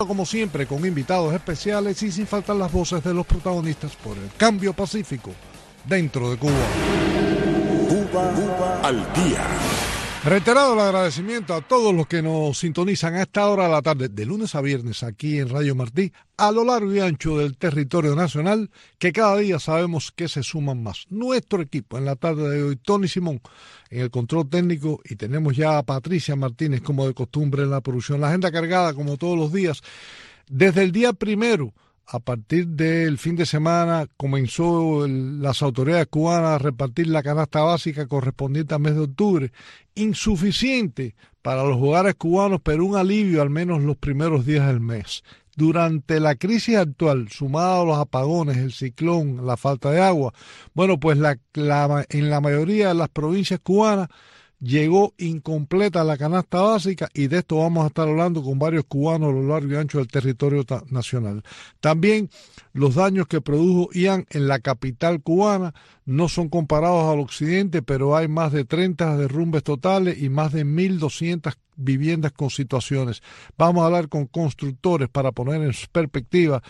Como siempre, con invitados especiales y sin faltar las voces de los protagonistas por el cambio pacífico dentro de Cuba. Cuba al día. Reiterado el agradecimiento a todos los que nos sintonizan a esta hora de la tarde, de lunes a viernes, aquí en Radio Martí, a lo largo y ancho del territorio nacional, que cada día sabemos que se suman más. Nuestro equipo en la tarde de hoy, Tony Simón en el control técnico, y tenemos ya a Patricia Martínez como de costumbre en la producción. La agenda cargada como todos los días. Desde el día primero, a partir del fin de semana, comenzó las autoridades cubanas a repartir la canasta básica correspondiente al mes de octubre. Insuficiente para los hogares cubanos, pero un alivio al menos los primeros días del mes. Durante la crisis actual, sumada a los apagones, el ciclón, la falta de agua, bueno, pues en la mayoría de las provincias cubanas llegó incompleta la canasta básica, y de esto vamos a estar hablando con varios cubanos a lo largo y ancho del territorio nacional. También los daños que produjo Ian en la capital cubana no son comparados al occidente, pero hay más de 30 derrumbes totales y más de 1.200 viviendas con situaciones. Vamos a hablar con constructores para poner en perspectiva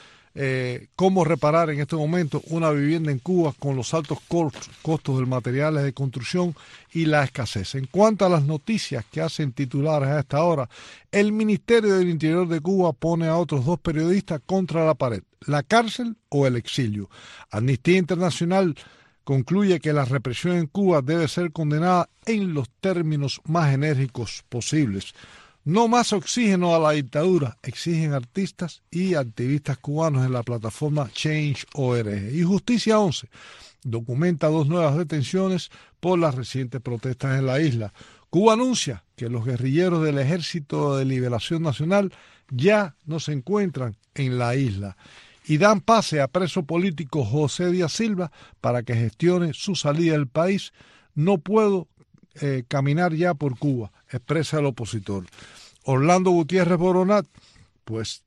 cómo reparar en este momento una vivienda en Cuba con los altos costos de materiales de construcción y la escasez. En cuanto a las noticias que hacen titulares a esta hora, el Ministerio del Interior de Cuba pone a otros 2 periodistas contra la pared: la cárcel o el exilio. Amnistía Internacional concluye que la represión en Cuba debe ser condenada en los términos más enérgicos posibles. No más oxígeno a la dictadura, exigen artistas y activistas cubanos en la plataforma Change.org. Y Justicia 11 documenta 2 nuevas detenciones por las recientes protestas en la isla. Cuba anuncia que los guerrilleros del Ejército de Liberación Nacional ya no se encuentran en la isla y dan pase a preso político José Díaz Silva para que gestione su salida del país. No puedo caminar ya por Cuba, expresa el opositor. Orlando Gutiérrez Boronat pues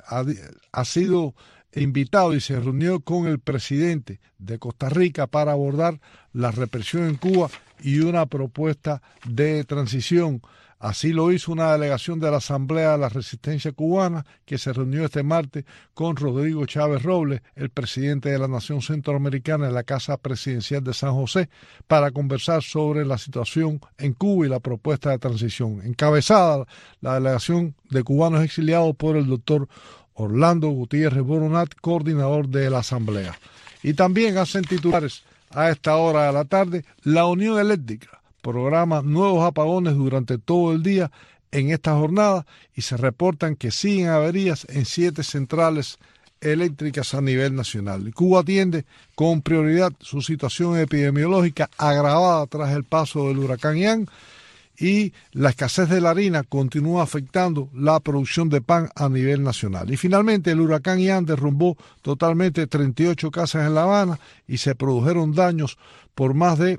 ha sido invitado y se reunió con el presidente de Costa Rica para abordar la represión en Cuba y una propuesta de transición. Así lo hizo una delegación de la Asamblea de la Resistencia Cubana, que se reunió este martes con Rodrigo Chávez Robles, el presidente de la Nación Centroamericana, en la Casa Presidencial de San José, para conversar sobre la situación en Cuba y la propuesta de transición. Encabezada la delegación de cubanos exiliados por el doctor Orlando Gutiérrez Boronat, coordinador de la Asamblea. Y también hacen titulares a esta hora de la tarde: la Unión Eléctrica programa nuevos apagones durante todo el día en esta jornada, y se reportan que siguen averías en 7 centrales eléctricas a nivel nacional. Cuba atiende con prioridad su situación epidemiológica agravada tras el paso del huracán Ian, y la escasez de la harina continúa afectando la producción de pan a nivel nacional. Y finalmente, el huracán Ian derrumbó totalmente 38 casas en La Habana y se produjeron daños por más de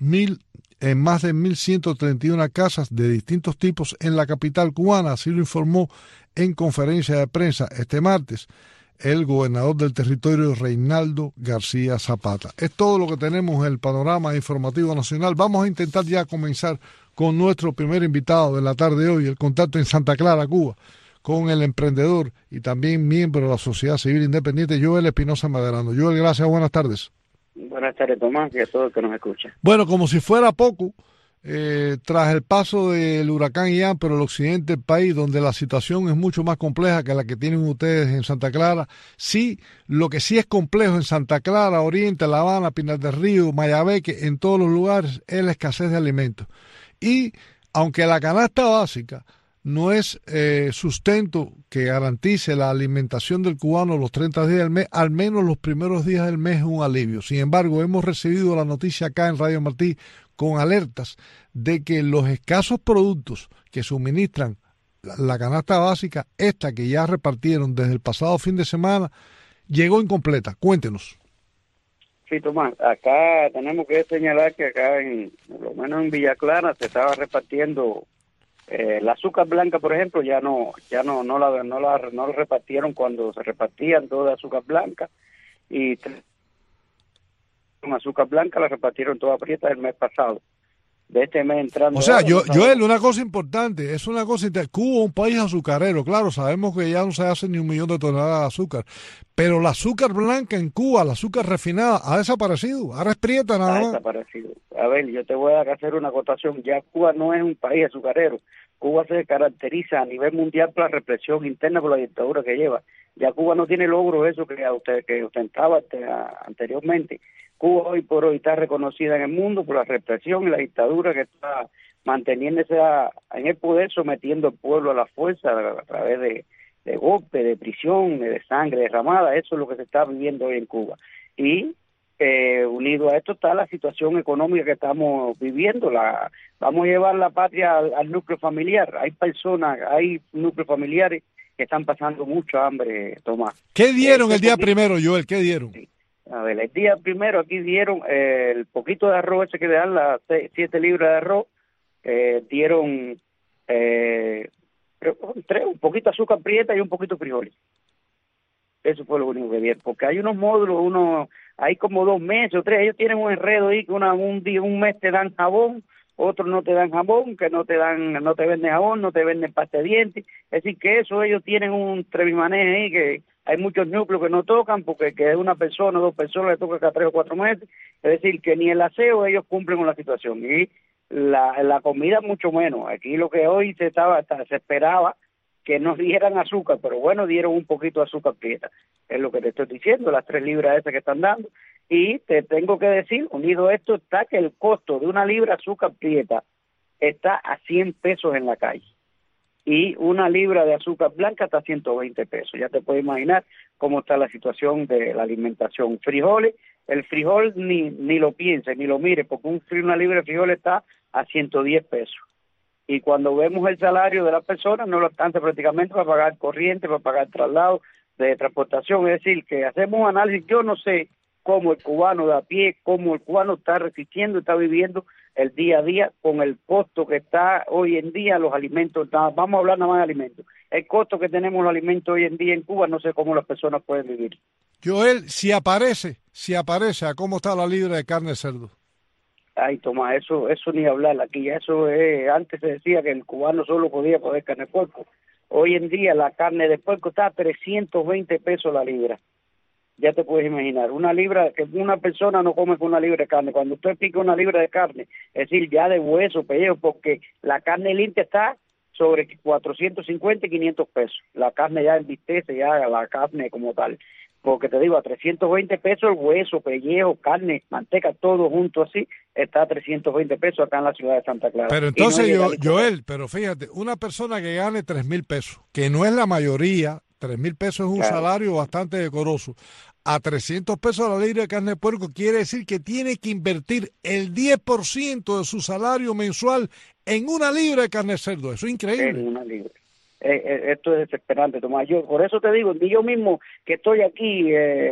1.131 casas de distintos tipos en la capital cubana. Así lo informó en conferencia de prensa este martes el gobernador del territorio, Reinaldo García Zapata. Es todo lo que tenemos en el panorama informativo nacional. Vamos a intentar ya comenzar con nuestro primer invitado de la tarde de hoy, el contacto en Santa Clara, Cuba, con el emprendedor y también miembro de la Sociedad Civil Independiente, Joel Espinosa Medrano. Joel, gracias, buenas tardes. Buenas tardes, Tomás, y a todo el que nos escucha. Bueno, como si fuera poco, tras el paso del huracán Ian por el occidente del país, donde la situación es mucho más compleja que la que tienen ustedes en Santa Clara, sí, lo que sí es complejo en Santa Clara, Oriente, La Habana, Pinar del Río, Mayabeque, en todos los lugares, es la escasez de alimentos. Y aunque la canasta básica no es sustento que garantice la alimentación del cubano los 30 días del mes, al menos los primeros días del mes es un alivio. Sin embargo, hemos recibido la noticia acá en Radio Martí con alertas de que los escasos productos que suministran la canasta básica, esta que ya repartieron desde el pasado fin de semana, llegó incompleta. Cuéntenos. Sí, Tomás, acá tenemos que señalar que acá, por lo menos en Villa Clara, se estaba repartiendo la azúcar blanca, por ejemplo, no la repartieron cuando se repartían toda azúcar blanca, y con azúcar blanca la repartieron toda prieta el mes pasado. de este mes entrando. O sea, ahora, Joel, una cosa importante, es una cosa, Cuba es un país azucarero, claro, sabemos que ya no se hace ni 1 millón de toneladas de azúcar, pero la azúcar blanca en Cuba, la azúcar refinada, ha desaparecido, ahora es prieta nada ha más. desaparecido. A ver, yo te voy a hacer una acotación, ya Cuba no es un país azucarero, Cuba se caracteriza a nivel mundial por la represión interna, por la dictadura que lleva. Ya Cuba no tiene logro eso que ostentaba anteriormente. Cuba hoy por hoy está reconocida en el mundo por la represión y la dictadura que está manteniéndose en el poder, sometiendo al pueblo a la fuerza a través de golpes, de prisión, de sangre derramada. Eso es lo que se está viviendo hoy en Cuba. Y unido a esto está la situación económica que estamos viviendo. Vamos a llevar la patria al núcleo familiar. Hay núcleos familiares que están pasando mucha hambre, Tomás. ¿Qué dieron el día primero, Joel? ¿Qué dieron? Sí. A ver, el día primero aquí dieron el poquito de arroz ese que le dan, las 7 libras de arroz, dieron un poquito de azúcar prieta y un poquito de frijoles. Eso fue lo único que dieron, porque hay unos módulos, hay como 2 meses o 3, ellos tienen un enredo ahí que un mes te dan jabón, otros no te dan jabón, que no te venden jabón, no te venden pasta de dientes. Es decir, que eso ellos tienen un trevimaneje ahí, que hay muchos núcleos que no tocan, porque que una persona o 2 personas le toca cada 3 o 4 meses. Es decir, que ni el aseo ellos cumplen con la situación. Y la comida mucho menos. Aquí lo que hoy se esperaba que nos dieran azúcar, pero bueno, dieron un poquito de azúcar prieta. Es lo que te estoy diciendo, las 3 libras esas que están dando. Y te tengo que decir, unido a esto, está que el costo de 1 libra de azúcar prieta está a 100 pesos en la calle. Y 1 libra de azúcar blanca está a 120 pesos. Ya te puedes imaginar cómo está la situación de la alimentación. Frijoles, el frijol ni lo piense, ni lo mire, porque 1 libra de frijol está a 110 pesos. Y cuando vemos el salario de las personas, no lo alcanza prácticamente para pagar corriente, para pagar traslado de transportación. Es decir, que hacemos un análisis. Yo no sé cómo el cubano de a pie, cómo el cubano está resistiendo, está viviendo el día a día con el costo que está hoy en día los alimentos. Vamos a hablar nada más de alimentos. El costo que tenemos los alimentos hoy en día en Cuba, no sé cómo las personas pueden vivir. Joel, si aparece, ¿a cómo está la libra de carne de cerdo? Ay, Tomás, eso ni hablar. Aquí ya eso es, antes se decía que el cubano solo podía comer carne de puerco. Hoy en día la carne de puerco está a 320 pesos la libra. Ya te puedes imaginar, 1 libra, que una persona no come con 1 libra de carne. Cuando usted pica 1 libra de carne, es decir, ya de hueso, pellejo, porque la carne limpia está sobre 450 y 500 pesos. La carne ya envistece, ya la carne como tal. Porque te digo, a 320 pesos el hueso, pellejo, carne, manteca, todo junto así, está a 320 pesos acá en la ciudad de Santa Clara. Pero entonces, Joel, pero fíjate, una persona que gane 3,000 pesos, que no es la mayoría, 3,000 pesos es un salario bastante decoroso, a 300 pesos la libra de carne de puerco quiere decir que tiene que invertir el 10% de su salario mensual en 1 libra de carne de cerdo. Eso es increíble. En 1 libra. Esto es desesperante, Tomás. Yo por eso te digo, yo mismo que estoy aquí,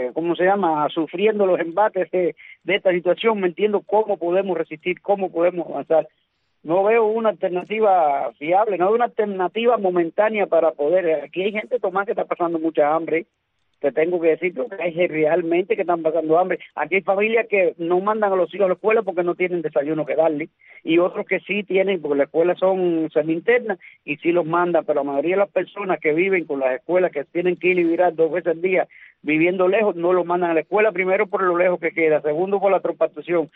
sufriendo los embates de esta situación, me entiendo cómo podemos resistir, cómo podemos avanzar. No veo una alternativa fiable, no veo una alternativa momentánea para poder. Aquí hay gente, Tomás, que está pasando mucha hambre. Te tengo que decir que hay realmente que están pasando hambre. Aquí hay familias que no mandan a los hijos a la escuela porque no tienen desayuno que darle, y otros que sí tienen, porque las escuelas son semi-internas y sí los mandan, pero la mayoría de las personas que viven con las escuelas, que tienen que ir y virar 2 veces al día, viviendo lejos, no los mandan a la escuela, primero por lo lejos que queda, segundo por la transportación,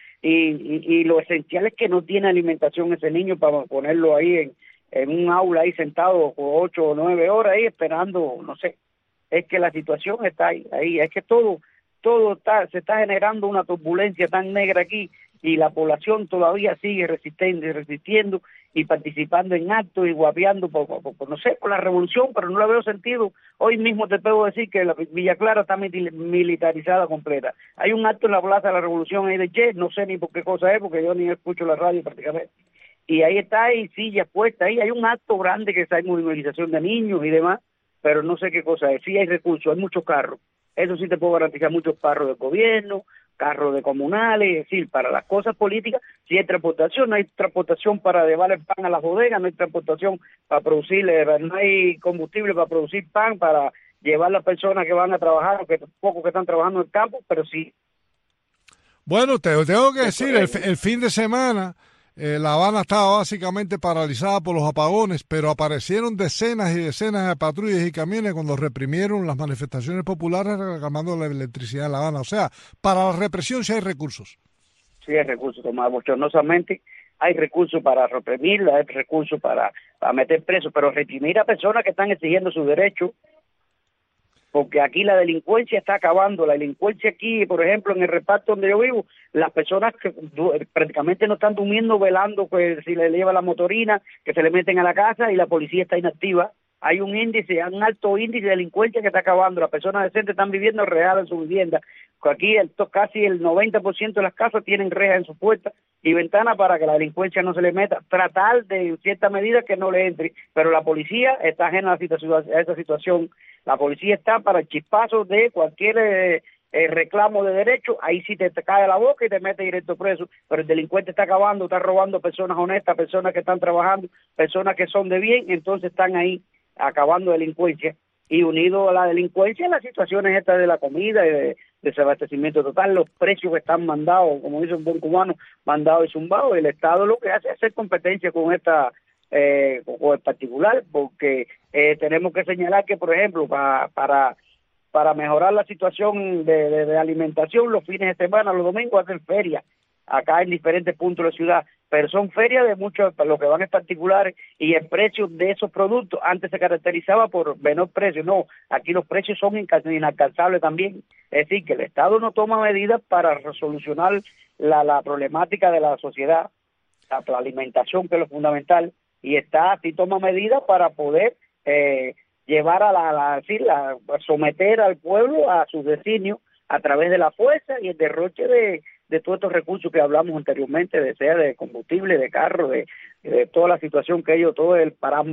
y lo esencial es que no tiene alimentación ese niño para ponerlo ahí en un aula ahí sentado por 8 o 9 horas ahí esperando, no sé. Es que la situación está ahí, es que todo se está generando una turbulencia tan negra aquí, y la población todavía sigue resistiendo y participando en actos y guapeando por la revolución, pero no le veo sentido. Hoy mismo te puedo decir que la Villa Clara está militarizada completa. Hay un acto en la Plaza de la Revolución ahí de Che, no sé ni por qué cosa es, porque yo ni escucho la radio prácticamente. Y ahí está, hay sillas puestas ahí, hay un acto grande que hay movilización de niños y demás, pero no sé qué cosa es. Sí hay recursos, hay muchos carros. Eso sí te puedo garantizar, muchos carros de gobierno, carros de comunales, es decir, para las cosas políticas sí hay transportación. No hay transportación para llevar el pan a las bodegas, no hay transportación para producir, no hay combustible para producir pan, para llevar las personas que van a trabajar, que pocos que están trabajando en el campo, pero sí. Bueno, te tengo que decir, el fin de semana La Habana estaba básicamente paralizada por los apagones, pero aparecieron decenas y decenas de patrullas y camiones cuando reprimieron las manifestaciones populares reclamando la electricidad en La Habana. O sea, para la represión sí hay recursos. Sí hay recursos, Tomás, bochornosamente hay recursos para reprimir, hay recursos para meter presos, pero reprimir a personas que están exigiendo sus derechos, porque aquí la delincuencia está acabando. La delincuencia aquí, por ejemplo, en el reparto donde yo vivo, las personas que prácticamente no están durmiendo, velando, pues si le lleva la motorina, que se le meten a la casa y la policía está inactiva. Hay un alto índice de delincuencia que está acabando. Las personas decentes están viviendo real en su vivienda. Aquí casi el 90% de las casas tienen rejas en su puerta y ventanas para que la delincuencia no se le meta. Tratar de, en cierta medida, que no le entre. Pero la policía está ajena a esa situación. La policía está para el chispazo de cualquier reclamo de derecho. Ahí sí te cae la boca y te mete directo preso. Pero el delincuente está acabando, está robando personas honestas, personas que están trabajando, personas que son de bien, entonces están ahí acabando delincuencia. Y unido a la delincuencia, las situaciones estas de la comida y de desabastecimiento total, los precios que están mandados, como dice un buen cubano, mandados y zumbados. El Estado lo que hace es hacer competencia con con el particular, porque tenemos que señalar que, por ejemplo, para mejorar la situación de alimentación, los fines de semana, los domingos, hacen ferias acá en diferentes puntos de la ciudad, pero son ferias de muchos, lo que van en particulares, y el precio de esos productos antes se caracterizaba por menor precio. No, aquí los precios son inalcanzables también. Es decir, que el Estado no toma medidas para resolucionar la problemática de la sociedad, la alimentación, que es lo fundamental, y sí toma medidas para poder llevar a someter al pueblo a sus designios a través de la fuerza y el derroche de todos estos recursos que hablamos anteriormente, sea de combustible, de carro, de toda la situación que ellos, todo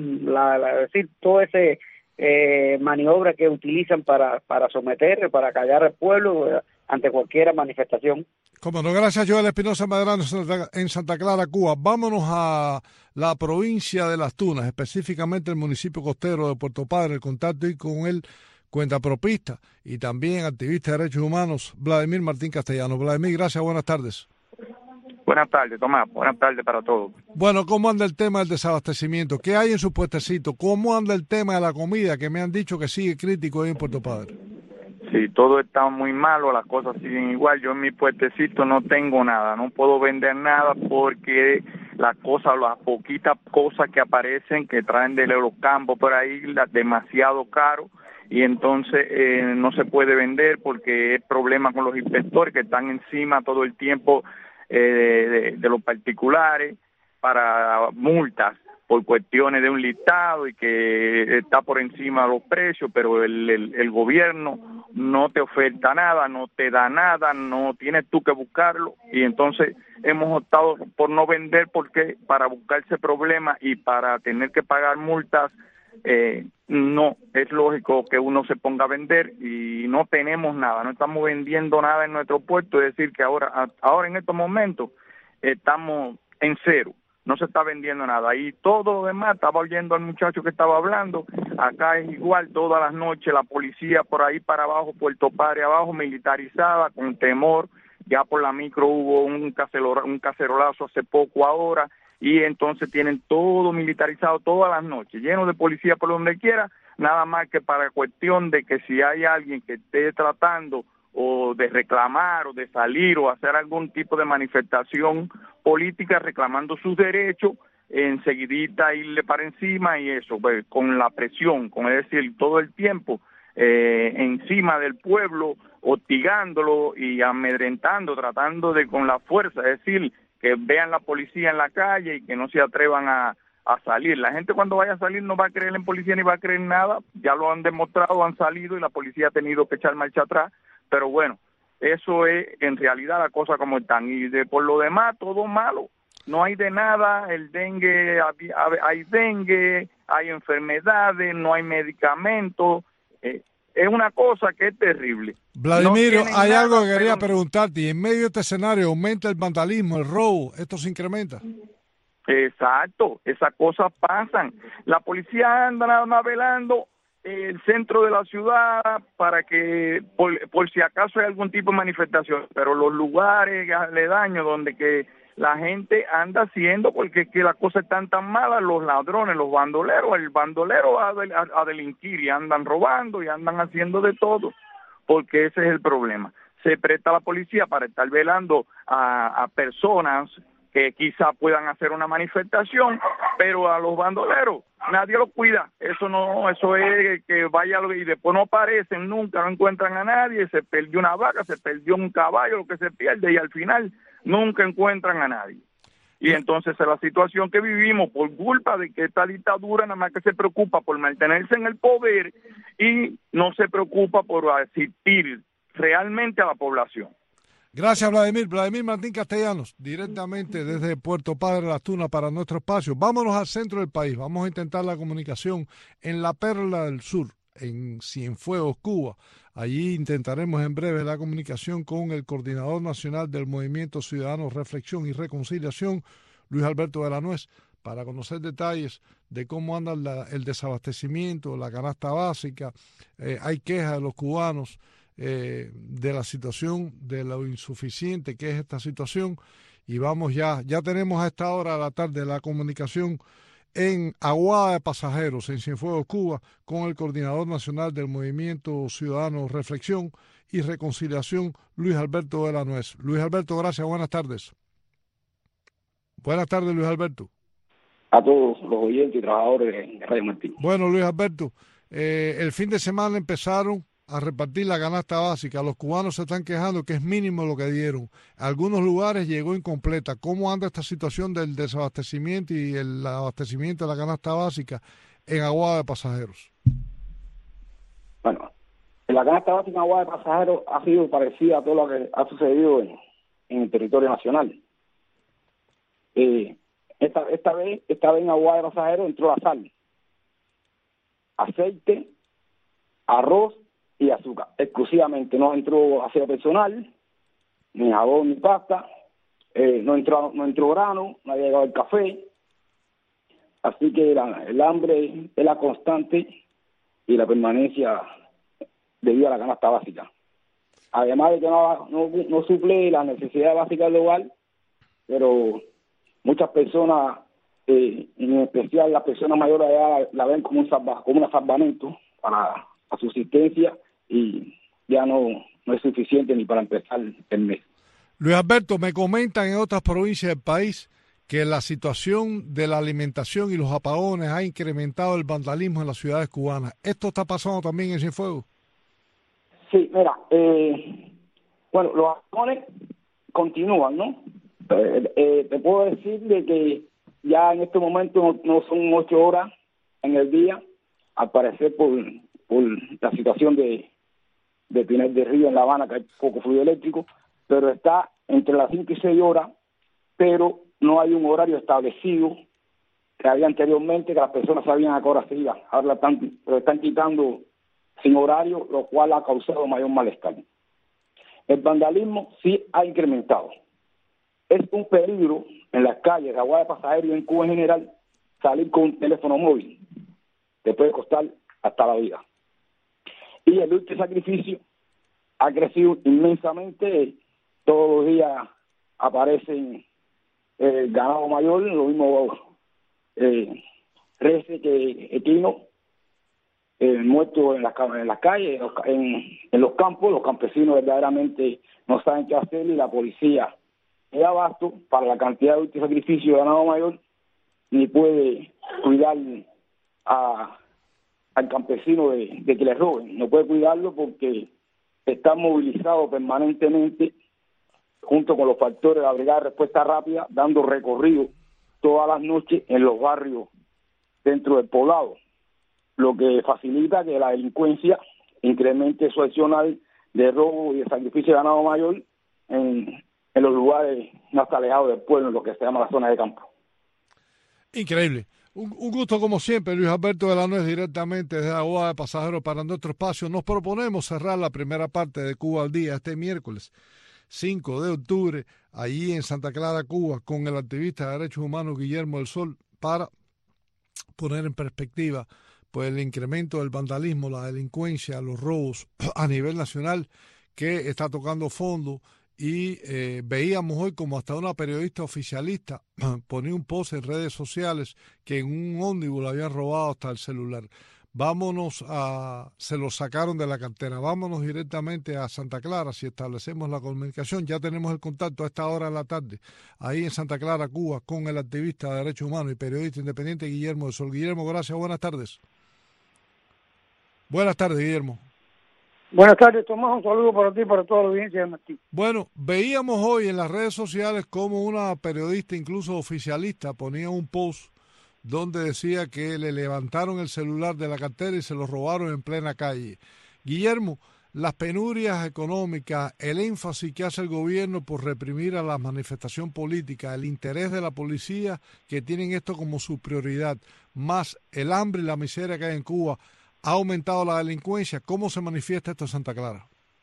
ese maniobra que utilizan para someter, para callar al pueblo ante cualquier manifestación. Como no, gracias, Joel Espinosa Medrano en Santa Clara, Cuba. Vámonos a la provincia de Las Tunas, específicamente el municipio costero de Puerto Padre. El contacto y con él, cuentapropista y también activista de derechos humanos, Vladimir Martín Castellano. Vladimir, gracias, buenas tardes. Buenas tardes, Tomás. Buenas tardes para todos. Bueno, ¿cómo anda el tema del desabastecimiento? ¿Qué hay en su puestecito? ¿Cómo anda el tema de la comida, que me han dicho que sigue crítico ahí en Puerto Padre? Sí, todo está muy malo, las cosas siguen igual. Yo en mi puestecito no tengo nada, no puedo vender nada porque las poquitas cosas que aparecen, que traen de los campos por ahí, demasiado caro, y entonces no se puede vender porque es problema con los inspectores que están encima todo el tiempo de los particulares para multas por cuestiones de un listado y que está por encima de los precios, pero el gobierno no te oferta nada, no te da nada, no tienes tú que buscarlo, y entonces hemos optado por no vender porque para buscarse problemas y para tener que pagar multas, no es lógico que uno se ponga a vender, y no tenemos nada, no estamos vendiendo nada en nuestro puerto. Es decir que ahora en estos momentos estamos en cero, no se está vendiendo nada. Y todo lo demás, estaba oyendo al muchacho que estaba hablando, acá es igual, todas las noches la policía por ahí para abajo, Puerto Padre abajo, militarizada, con temor. Ya por la micro hubo un cacerolazo hace poco ahora, y entonces tienen todo militarizado todas las noches, lleno de policía por donde quiera, nada más que para cuestión de que si hay alguien que esté tratando o de reclamar o de salir o hacer algún tipo de manifestación política reclamando sus derechos, enseguidita irle para encima, y eso, pues, con la presión, es decir, todo el tiempo encima del pueblo, hostigándolo y amedrentando, tratando de con la fuerza, es decir, que vean la policía en la calle y que no se atrevan a salir. La gente cuando vaya a salir no va a creer en policía ni va a creer en nada, ya lo han demostrado, han salido y la policía ha tenido que echar marcha atrás, pero bueno, eso es en realidad la cosa como están. Y por lo demás, todo malo, no hay de nada. El dengue, hay dengue, hay enfermedades, no hay medicamentos, es una cosa que es terrible. Vladimir, no hay nada, algo que quería preguntarte, y en medio de este escenario aumenta el vandalismo, el robo, ¿esto se incrementa? Exacto, esas cosas pasan. La policía anda nada más velando el centro de la ciudad para que por si acaso hay algún tipo de manifestación, pero los lugares aledaños donde que la gente anda haciendo, porque es que las cosas están tan malas, los ladrones, los bandoleros, el bandolero va a delinquir y andan robando y andan haciendo de todo, porque ese es el problema. Se presta la policía para estar velando a personas que quizá puedan hacer una manifestación, pero a los bandoleros nadie los cuida. Eso es que vaya y después no aparecen nunca, no encuentran a nadie, se perdió una vaca, se perdió un caballo, lo que se pierde, y al final nunca encuentran a nadie. Y entonces es la situación que vivimos por culpa de que esta dictadura nada más que se preocupa por mantenerse en el poder y no se preocupa por asistir realmente a la población. Gracias, Vladimir. Vladimir Martín Castellanos, directamente desde Puerto Padre Las Tunas para nuestro espacio. Vámonos al centro del país. Vamos a intentar la comunicación en la Perla del Sur, en Cienfuegos, Cuba. Allí intentaremos en breve la comunicación con el coordinador nacional del Movimiento Ciudadano Reflexión y Reconciliación, Luis Alberto de la Nuez, para conocer detalles de cómo anda el desabastecimiento, la canasta básica. Hay quejas de los cubanos de la situación, de lo insuficiente que es esta situación, y vamos ya tenemos a esta hora de la tarde la comunicación en Aguada de Pasajeros, en Cienfuegos, Cuba, con el coordinador nacional del Movimiento Ciudadano Reflexión y Reconciliación, Luis Alberto de la Nuez. Luis Alberto, gracias, buenas tardes. Buenas tardes, Luis Alberto. A todos los oyentes y trabajadores de Radio Martín. Bueno, Luis Alberto, el fin de semana empezaron a repartir la canasta básica. Los cubanos se están quejando que es mínimo lo que dieron. Algunos lugares llegó incompleta. ¿Cómo anda esta situación del desabastecimiento y el abastecimiento de la canasta básica en Aguada de Pasajeros? Bueno, la canasta básica en Aguada de Pasajeros ha sido parecida a todo lo que ha sucedido en el territorio nacional. Esta vez en Aguada de Pasajeros entró la sal, aceite, arroz y azúcar, exclusivamente. No entró aseo personal, ni jabón, ni pasta, no entró grano, no ha llegado el café, así que el hambre es la constante y la permanencia debido a la canasta básica. Además de que no suple la necesidad básica del hogar, pero muchas personas, en especial las personas mayores de edad, la ven como un salvamento para la subsistencia, y ya no es suficiente ni para empezar el mes. Luis Alberto, me comentan en otras provincias del país que la situación de la alimentación y los apagones ha incrementado el vandalismo en las ciudades cubanas. ¿Esto está pasando también en Cienfuegos? Sí, mira, bueno, los apagones continúan, ¿no? Te puedo decir de que ya en este momento no son 8 horas en el día, al parecer por la situación de Pinar del Río en La Habana, que hay poco fluido eléctrico, pero está entre las 5 y 6 horas, pero no hay un horario establecido que había anteriormente, que las personas sabían a qué hora se iban. Ahora lo están quitando sin horario, lo cual ha causado mayor malestar. El vandalismo sí ha incrementado. Es un peligro en las calles de Aguada de Pasajeros y en Cuba en general salir con un teléfono móvil. Te puede costar hasta la vida. Y el lucha y sacrificio ha crecido inmensamente. Todos los días aparecen ganado mayor, lo mismo reses que equinos, muertos en las calles, en los campos. Los campesinos verdaderamente no saben qué hacer, y la policía no da abasto para la cantidad de lucha y sacrificio de ganado mayor, ni puede cuidar al campesino de que le roben. No puede cuidarlo porque está movilizado permanentemente junto con los factores de la Brigada de Respuesta Rápida, dando recorrido todas las noches en los barrios dentro del poblado, lo que facilita que la delincuencia incremente su accionar de robo y de sacrificio de ganado mayor en los lugares más alejados del pueblo, en lo que se llama la zona de campo. Increíble. Un gusto como siempre, Luis Alberto de la Nuez, directamente desde Aguada de Pasajeros para nuestro espacio. Nos proponemos cerrar la primera parte de Cuba al Día este miércoles 5 de octubre, allí en Santa Clara, Cuba, con el activista de derechos humanos Guillermo del Sol, para poner en perspectiva pues el incremento del vandalismo, la delincuencia, los robos a nivel nacional, que está tocando fondo y veíamos hoy como hasta una periodista oficialista ponía un post en redes sociales que en un ómnibus le habían robado hasta el celular. Se lo sacaron de la cartera. Vámonos directamente a Santa Clara si establecemos la comunicación. Ya tenemos el contacto a esta hora de la tarde, ahí en Santa Clara, Cuba, con el activista de derechos humanos y periodista independiente Guillermo de Sol. Guillermo, gracias, buenas tardes. Buenas tardes, Guillermo. Buenas tardes, Tomás. Un saludo para ti y para toda la audiencia de Martín. Bueno, veíamos hoy en las redes sociales como una periodista, incluso oficialista, ponía un post donde decía que le levantaron el celular de la cartera y se lo robaron en plena calle. Guillermo, las penurias económicas, el énfasis que hace el gobierno por reprimir a la manifestación política, el interés de la policía que tienen esto como su prioridad, más el hambre y la miseria que hay en Cuba, ¿ha aumentado la delincuencia? ¿Cómo se manifiesta esto en Santa Clara?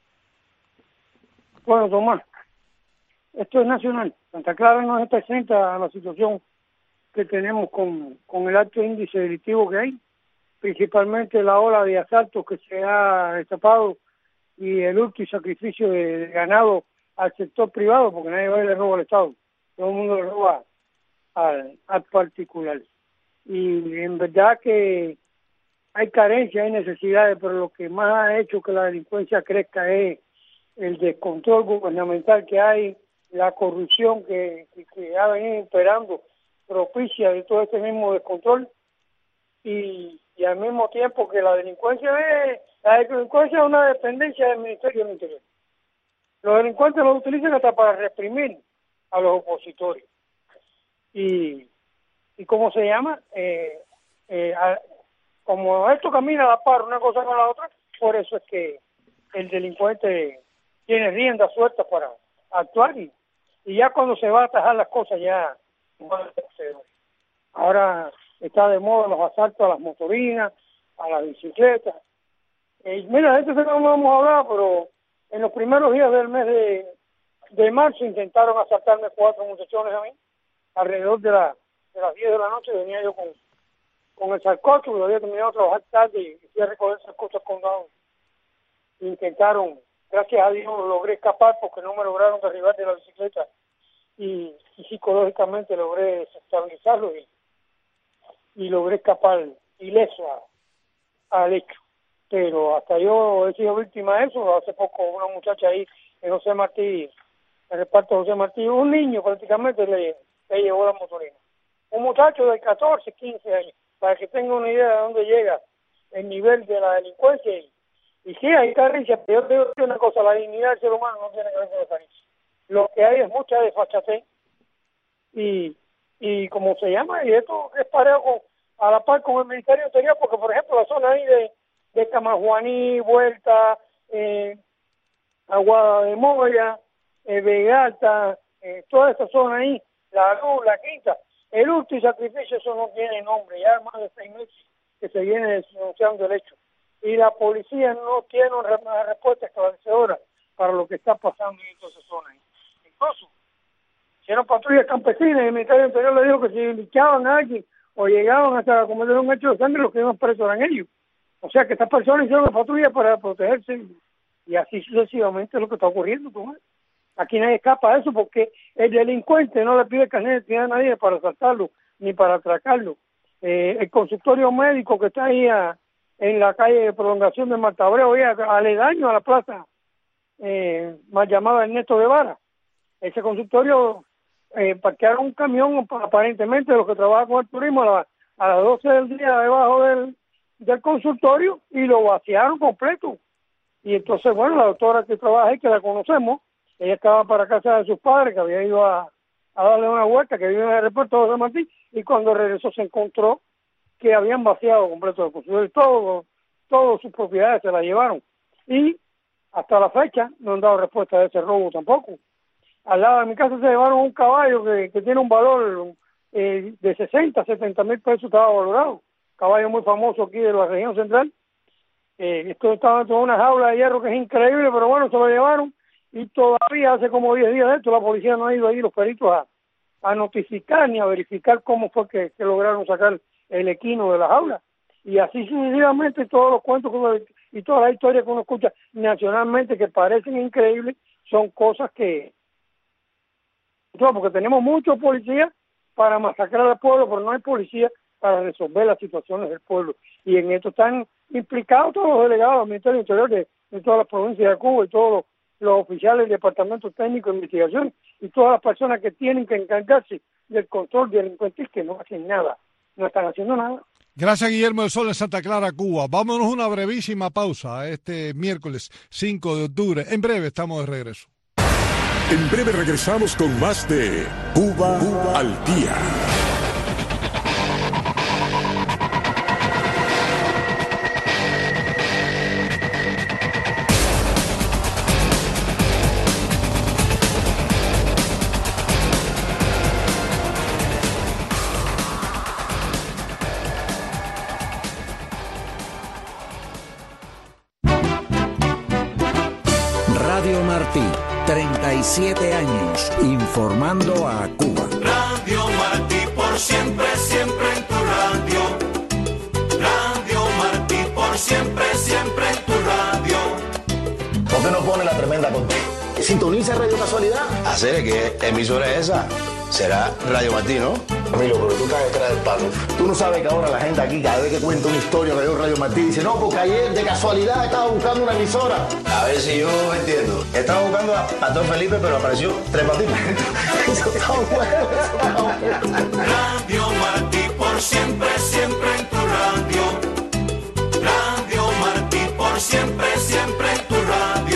Bueno, Tomás, esto es nacional. Santa Clara no está exenta a la situación que tenemos con el alto índice delictivo que hay, principalmente la ola de asaltos que se ha destapado y el hurto y sacrificio de ganado al sector privado, porque nadie va y le roba al Estado, todo el mundo le roba al particular. Y en verdad que hay carencias, hay necesidades, pero lo que más ha hecho que la delincuencia crezca es el descontrol gubernamental que hay, la corrupción que ha venido imperando, propicia de todo este mismo descontrol, y al mismo tiempo que la delincuencia es una dependencia del Ministerio del Interior. Los delincuentes lo utilizan hasta para reprimir a los opositores. Y ¿cómo se llama? Como esto camina a la par una cosa con la otra, por eso es que el delincuente tiene rienda suelta para actuar y ya cuando se va a atajar las cosas ya no hay proceder. Ahora está de moda los asaltos a las motorinas, a las bicicletas. Mira, de esto no vamos a hablar, pero en los primeros días del mes de marzo intentaron asaltarme 4 muchachones a mí, alrededor de las 10 de la noche. Venía yo con el sancocho, porque había terminado de trabajar tarde y fui a recoger sancocho al condado. Intentaron, gracias a Dios logré escapar porque no me lograron derribar de la bicicleta y psicológicamente logré desestabilizarlo y logré escapar ileso al hecho. Pero hasta yo he sido víctima de eso. Hace poco una muchacha ahí en José Martí, el reparto de José Martí, un niño prácticamente le llevó la motorina. Un muchacho de 14, 15 años, para que tenga una idea de dónde llega el nivel de la delincuencia. Y sí, hay carencia, pero yo te digo una cosa, la dignidad del ser humano no tiene que ver con la carencia. Lo que hay es mucha desfachatez y como se llama, y esto es parejo a la par con el Ministerio Interior, porque por ejemplo la zona ahí de Camajuaní, Vuelta, Aguada de Moya, Vegalta, toda esta zona ahí, La Luz, La Quinta, el hurto y sacrificio, eso no tiene nombre, ya más de 6 meses que se viene denunciando el hecho. Y la policía no tiene una respuesta esclarecedora para lo que está pasando en toda esa zona ahí. Incluso, hicieron patrullas campesinas y el Ministerio Interior le dijo que si linchaban a alguien o llegaban hasta a cometer un hecho de sangre, los que iban presos eran ellos. O sea que estas personas hicieron la patrulla para protegerse y así sucesivamente es lo que está ocurriendo, Tomás. Aquí nadie escapa de eso porque el delincuente no le pide carnet de identidad a nadie para asaltarlo ni para atracarlo. El consultorio médico que está ahí en la calle de Prolongación de Marta Abreu, aledaño a la plaza más llamada Ernesto Guevara. Ese consultorio parquearon un camión aparentemente de los que trabajan con el turismo a las 12 del día debajo del consultorio y lo vaciaron completo. Y entonces, bueno, la doctora que trabaja ahí, que la conocemos, ella estaba para casa de sus padres, que había ido a darle una vuelta, que vive en el aeropuerto de José Martí, y cuando regresó se encontró que habían vaciado completo el consultorio, todas sus propiedades se las llevaron. Y hasta la fecha no han dado respuesta a ese robo tampoco. Al lado de mi casa se llevaron un caballo que tiene un valor de 60, 70 mil pesos, estaba valorado. Caballo muy famoso aquí de la región central. Esto estaba en una jaula de hierro que es increíble, pero bueno, se lo llevaron y todavía hace como 10 días de esto la policía no ha ido ahí, los peritos, a notificar ni a verificar cómo fue que lograron sacar el equino de la jaula. Y así sucesivamente todos los cuentos y todas las historias que uno escucha nacionalmente que parecen increíbles, son cosas que... Porque tenemos muchos policías para masacrar al pueblo, pero no hay policía para resolver las situaciones del pueblo. Y en esto están implicados todos los delegados del Ministerio del Interior de todas las provincias de Cuba y todos los oficiales del Departamento Técnico de Investigación y todas las personas que tienen que encargarse del control delincuentil, que no hacen nada, no están haciendo nada. Gracias, Guillermo del Sol en Santa Clara, Cuba. Vámonos a una brevísima pausa este miércoles 5 de octubre. En breve estamos de regreso. En breve regresamos con más de Cuba al Día. Radio Martí, 37 años informando a Cuba. Radio Martí, por siempre, siempre en tu radio. Radio Martí, por siempre, siempre en tu radio. ¿Por qué no pone la tremenda contigo? ¿Sintoniza Radio Casualidad? Hacer que emisora es esa. Será Radio Martí, ¿no? Amigo, pero tú estás detrás del palo. Tú no sabes que ahora la gente aquí, cada vez que cuenta una historia que dio Radio Martí, dice, no, porque ayer de casualidad estaba buscando una emisora. A ver si yo entiendo. Estaba buscando a Pastor Felipe, pero apareció Tres Patines. Eso está bueno. Radio Martí, por siempre, siempre en tu radio. Radio Martí, por siempre, siempre en tu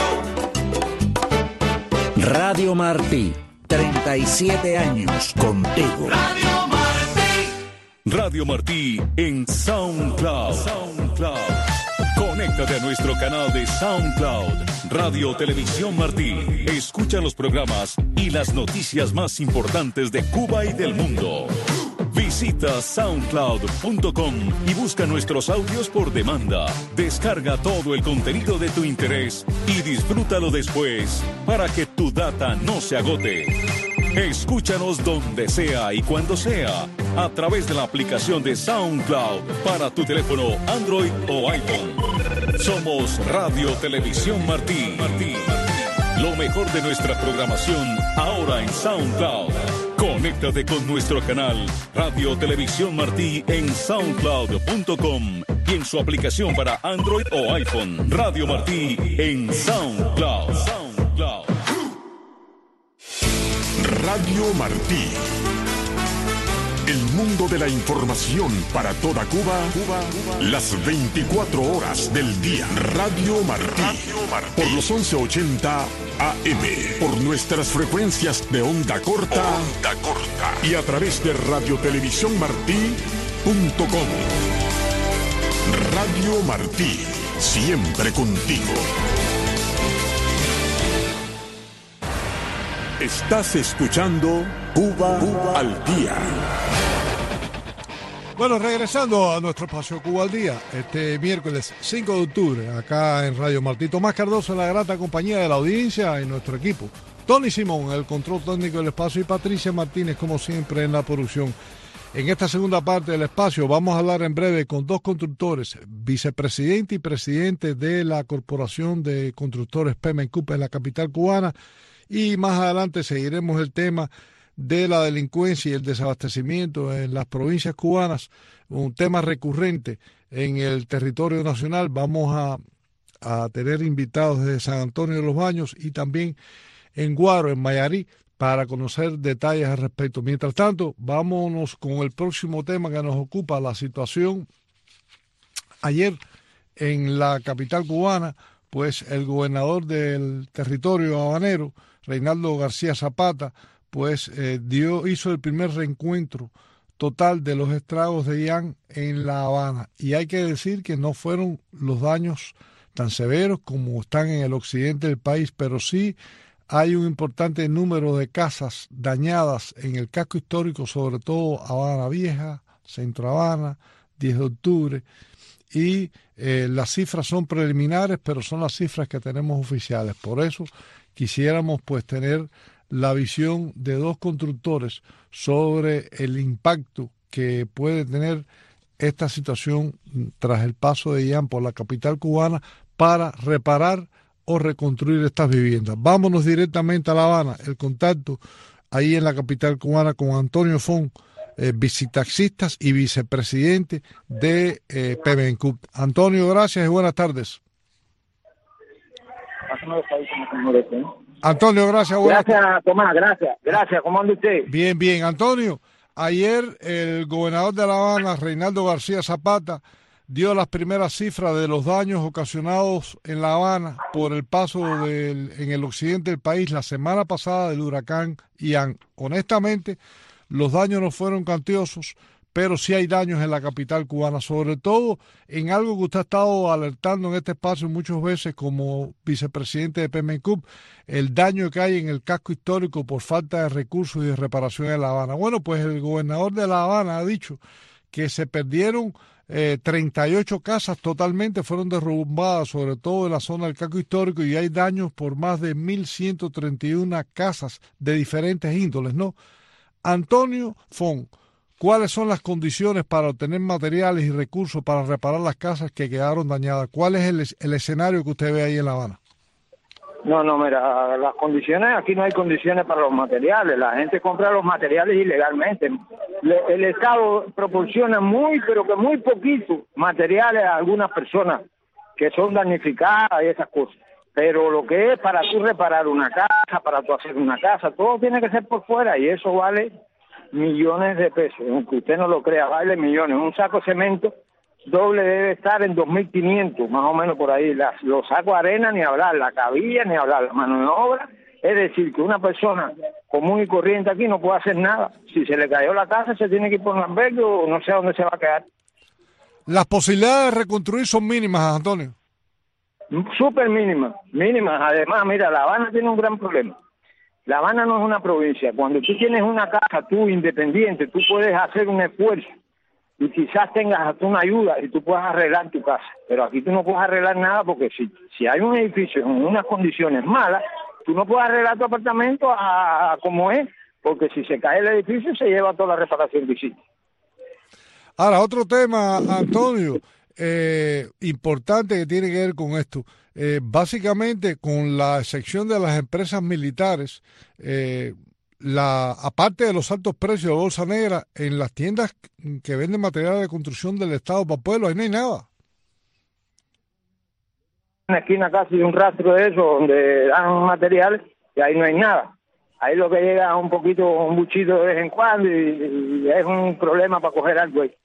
radio. Radio Martí, 37 años contigo. Radio Martí. Radio Martí en SoundCloud. Conéctate a nuestro canal de SoundCloud. Radio Televisión Martí. Escucha los programas y las noticias más importantes de Cuba y del mundo. Visita soundcloud.com y busca nuestros audios por demanda. Descarga todo el contenido de tu interés y disfrútalo después para que tu data no se agote. Escúchanos donde sea y cuando sea a través de la aplicación de SoundCloud para tu teléfono Android o iPhone. Somos Radio Televisión Martí. Lo mejor de nuestra programación ahora en SoundCloud. Conéctate con nuestro canal Radio Televisión Martí en soundcloud.com y en su aplicación para Android o iPhone. Radio Martí en SoundCloud. Radio Martí. El mundo de la información para toda Cuba, las 24 horas del día. Radio Martí. Por los 1180 AM. Por nuestras frecuencias de onda corta. Y a través de radiotelevisiónmartí.com. Radio Martí. Siempre contigo. Estás escuchando Cuba al Día. Bueno, regresando a nuestro espacio Cuba al Día, este miércoles 5 de octubre, acá en Radio Martí. Tomás Cardoso, la grata compañía de la audiencia y nuestro equipo. Tony Simón, el control técnico del espacio, y Patricia Martínez, como siempre, en la producción. En esta segunda parte del espacio vamos a hablar en breve con dos constructores, vicepresidente y presidente de la Corporación de Constructores Pemecupa en la capital cubana. Y más adelante seguiremos el tema de la delincuencia y el desabastecimiento en las provincias cubanas, un tema recurrente en el territorio nacional. Vamos a tener invitados desde San Antonio de los Baños y también en Guaro, en Mayarí, para conocer detalles al respecto. Mientras tanto, vámonos con el próximo tema que nos ocupa, la situación ayer en la capital cubana. Pues el gobernador del territorio habanero, Reinaldo García Zapata, pues hizo el primer reencuentro total de los estragos de Ian en La Habana. Y hay que decir que no fueron los daños tan severos como están en el occidente del país, pero sí hay un importante número de casas dañadas en el casco histórico, sobre todo Habana Vieja, Centro Habana, 10 de octubre, y las cifras son preliminares, pero son las cifras que tenemos oficiales. Por eso quisiéramos pues tener la visión de dos constructores sobre el impacto que puede tener esta situación tras el paso de Ian por la capital cubana para reparar o reconstruir estas viviendas. Vámonos directamente a La Habana, el contacto ahí en la capital cubana con Antonio Fon, visitaxistas y vicepresidente de Pemencub. Antonio, gracias y buenas tardes. Antonio, gracias. Gracias, Tomás, gracias. ¿Cómo anda usted? Bien, bien. Antonio, ayer el gobernador de La Habana, Reinaldo García Zapata, dio las primeras cifras de los daños ocasionados en La Habana por el paso en el occidente del país la semana pasada del huracán Ian. Honestamente, los daños no fueron cuantiosos, pero sí hay daños en la capital cubana, sobre todo en algo que usted ha estado alertando en este espacio muchas veces como vicepresidente de Pemencub, el daño que hay en el casco histórico por falta de recursos y de reparación en La Habana. Bueno, pues el gobernador de La Habana ha dicho que se perdieron 38 casas totalmente, fueron derrumbadas, sobre todo en la zona del casco histórico, y hay daños por más de 1.131 casas de diferentes índoles, ¿no? Antonio Fon, ¿cuáles son las condiciones para obtener materiales y recursos para reparar las casas que quedaron dañadas? ¿Cuál es el escenario que usted ve ahí en La Habana? No, mira, las condiciones, aquí no hay condiciones para los materiales, la gente compra los materiales ilegalmente. El Estado proporciona pero que muy poquito materiales a algunas personas que son damnificadas y esas cosas. Pero lo que es para tú reparar una casa, para tú hacer una casa, todo tiene que ser por fuera y eso vale millones de pesos. Aunque usted no lo crea, vale millones. Un saco de cemento doble debe estar en 2.500, más o menos por ahí. Los sacos de arena ni hablar, la cabilla ni hablar, la mano de obra. Es decir, que una persona común y corriente aquí no puede hacer nada. Si se le cayó la casa, se tiene que ir por un albergue o no sé a dónde se va a quedar. Las posibilidades de reconstruir son mínimas, Antonio. Súper mínimas. Además, mira, La Habana tiene un gran problema. La Habana no es una provincia. Cuando tú tienes una casa, tú independiente, tú puedes hacer un esfuerzo y quizás tengas hasta una ayuda y tú puedas arreglar tu casa. Pero aquí tú no puedes arreglar nada porque si hay un edificio en unas condiciones malas, tú no puedes arreglar tu apartamento a como es, porque si se cae el edificio se lleva toda la reparación que hiciste. Ahora, otro tema, Antonio, importante que tiene que ver con esto. Básicamente, con la excepción de las empresas militares, aparte de los altos precios de bolsa negra, en las tiendas que venden material de construcción del Estado para pueblo, ahí no hay nada. En la esquina casi un rastro de eso, donde dan materiales, y ahí no hay nada. Ahí lo que llega es un buchito de vez en cuando, y es un problema para coger algo ahí.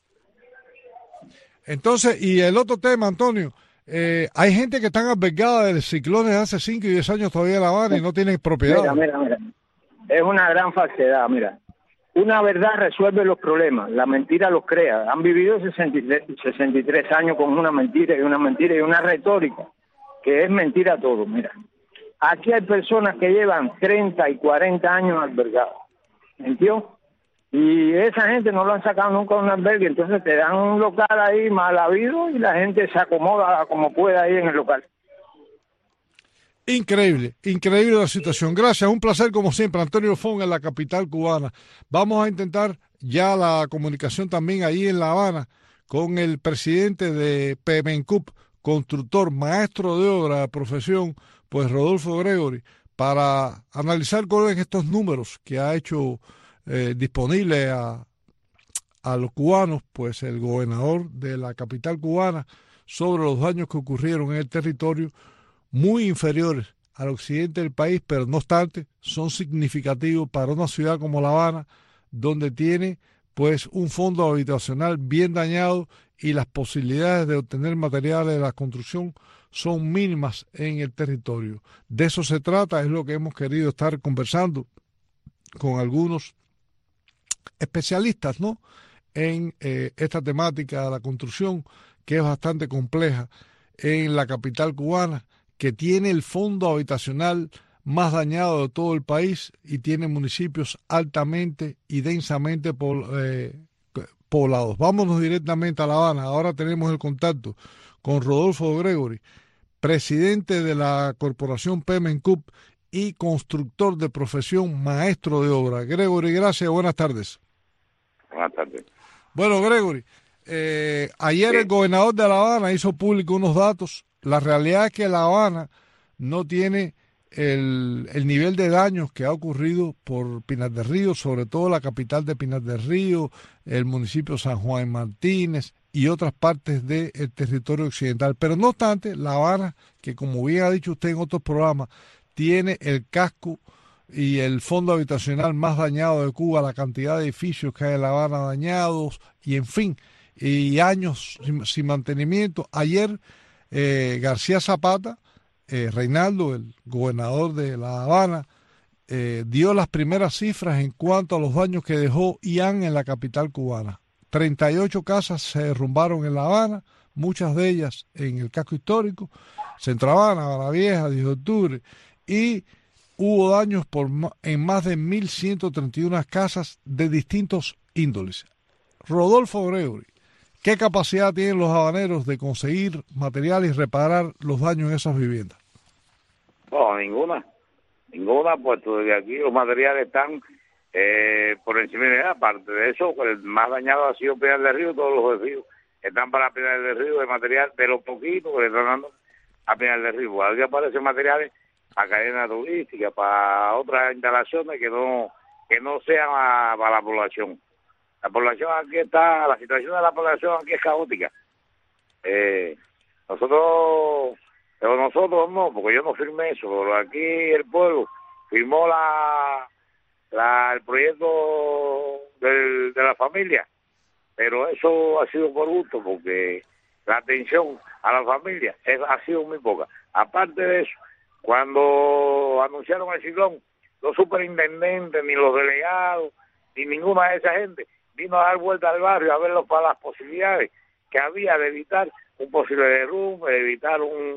Entonces, y el otro tema, Antonio, hay gente que están albergada de ciclones de hace 5 y 10 años todavía en La Habana y no tienen propiedad. Mira. Es una gran falsedad, mira. Una verdad resuelve los problemas, la mentira los crea. Han vivido 63 años con una mentira y una retórica, que es mentira todo, mira. Aquí hay personas que llevan 30 y 40 años albergados, ¿entiendes? Y esa gente no lo han sacado nunca a un albergue, entonces te dan un local ahí mal habido y la gente se acomoda como pueda ahí en el local. Increíble la situación. Gracias, un placer como siempre, Antonio Fon en la capital cubana. Vamos a intentar ya la comunicación también ahí en La Habana con el presidente de Pemencub, constructor, maestro de obra de profesión, pues Rodolfo Gregory, para analizar cuáles son estos números que ha hecho disponible a los cubanos, pues el gobernador de la capital cubana, sobre los daños que ocurrieron en el territorio, muy inferiores al occidente del país, pero no obstante son significativos para una ciudad como La Habana, donde tiene pues un fondo habitacional bien dañado y las posibilidades de obtener materiales de la construcción son mínimas en el territorio. De eso se trata, es lo que hemos querido estar conversando con algunos especialistas, ¿no?, en esta temática de la construcción, que es bastante compleja en la capital cubana, que tiene el fondo habitacional más dañado de todo el país y tiene municipios altamente y densamente poblados. Vámonos directamente a La Habana. Ahora tenemos el contacto con Rodolfo Gregory, presidente de la corporación Pemencub y constructor de profesión, maestro de obra. Gregory, gracias, buenas tardes. Buenas tardes. Bueno, Gregory, ayer el gobernador de La Habana hizo público unos datos. La realidad es que La Habana no tiene el nivel de daños que ha ocurrido por Pinar del Río, sobre todo la capital de Pinar del Río, el municipio San Juan Martínez y otras partes del territorio occidental. Pero no obstante, La Habana, que como bien ha dicho usted en otros programas, tiene el casco y el fondo habitacional más dañado de Cuba, la cantidad de edificios que hay en La Habana dañados y en fin, y años sin mantenimiento. Ayer García Zapata, Reinaldo, el gobernador de La Habana, dio las primeras cifras en cuanto a los daños que dejó Ian en la capital cubana. 38 casas se derrumbaron en La Habana, muchas de ellas en el casco histórico, Centro Habana, Habana Vieja, 10 de octubre, y hubo daños en más de 1.131 casas de distintos índoles. Rodolfo Gregory, ¿qué capacidad tienen los habaneros de conseguir material y reparar los daños en esas viviendas? No, ninguna, puesto que aquí los materiales están por encima de nada. Aparte de eso, el más dañado ha sido Pinar del Río, todos los desvíos están para Pinar del Río de material de los poquitos que le están dando a Pinar del Río. Ahí aparecen materiales para cadena turística, para otras instalaciones que no sean para la población. La población aquí está, la situación de la población aquí es caótica. Nosotros no, porque yo no firmé eso, pero aquí el pueblo firmó el proyecto de la familia, pero eso ha sido por gusto, porque la atención a la familia ha sido muy poca. Aparte de eso, cuando anunciaron el ciclón, los superintendentes, ni los delegados, ni ninguna de esa gente vino a dar vuelta al barrio a verlo para las posibilidades que había de evitar un posible derrumbe, de evitar un